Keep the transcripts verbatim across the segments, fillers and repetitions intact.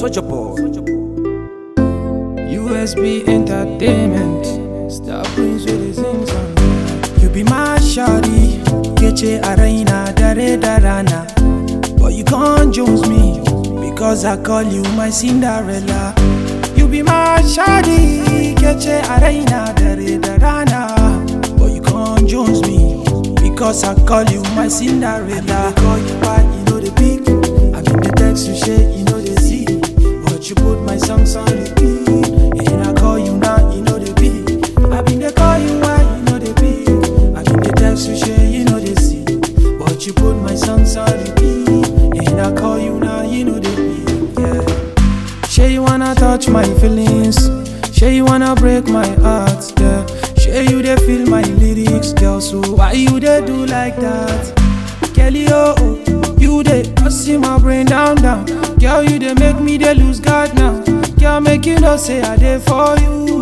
Soulja Boy. U S B Entertainment. Star Prince with his sing song. You be my shawty, Keche Arena, Dare Darana. But you can't jones me, because I call you my Cinderella. You be my shawty, Keche Arena, Dare Darana. But you can't jones me, because I call you my Cinderella. I call you by, you know the big. I mean the text you share, you know the see. But you put my songs on repeat. And I call you now, you know the beat. I been they call you why, you know the beat. I been the text you share, you know the see. But you put my songs on repeat. And I call you now, you know the beat. Yeah. Sure you wanna touch my feelings. Sure you wanna break my heart. Yeah. Sure you they feel my lyrics, girl. So why you they do like that? Kelly, oh, oh. You they see my brain down, down. Girl, you they make me they lose God now. Girl, make you know say I dey for you.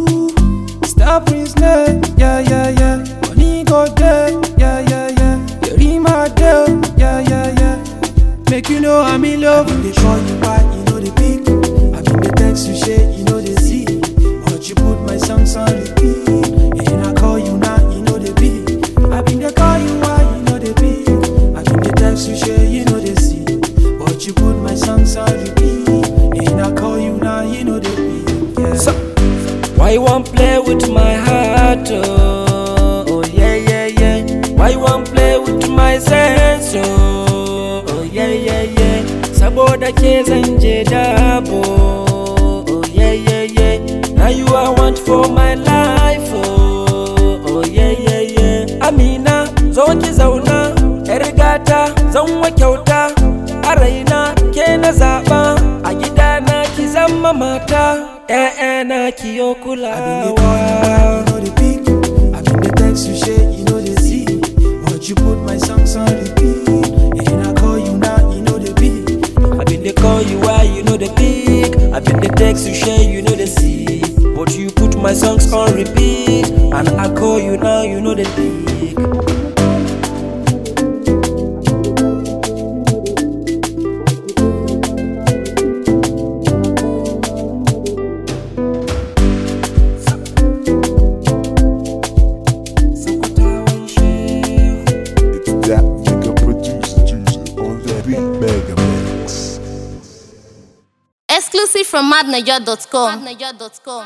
Star Prince, yeah, yeah, yeah. Money go there, yeah, yeah, yeah. You read my deal, yeah, yeah, yeah. Make you know I'm in love. I been they call you back, you know the pick. I been the text you share, you know the see. But you put my songs on repeat. And I call you now, you know the beat. I been they call you why, you know the beat. I been the text you share, you know the see. But you put my songs on repeat. And I call you now, you know the beat. Yeah. So, why you want play with my heart? Oh, oh yeah, yeah, yeah. Why you want play with my sense? Oh, oh yeah, yeah, yeah. Saboda kezanje dabo. Oh yeah, yeah, yeah. Now you I want for my life. Oh, oh yeah, yeah, yeah. Amina, zo ki zauna, ergata, zan wa kyauta. A raina ke na zaɓa, a gidana ki zama mata, ƴaƴana ki yo kulawa. I been they call you back, you know the pick. I been the text you share, you know the see. But you put my songs on repeat. And I call you now, you know the beat. I been they call you why you know the pick. I been the text you share, you know the see. But you put my songs on repeat. And I call you now, you know the pick. That nigga producer, juicer on that beat, mega mix. Exclusive from madniger dot com.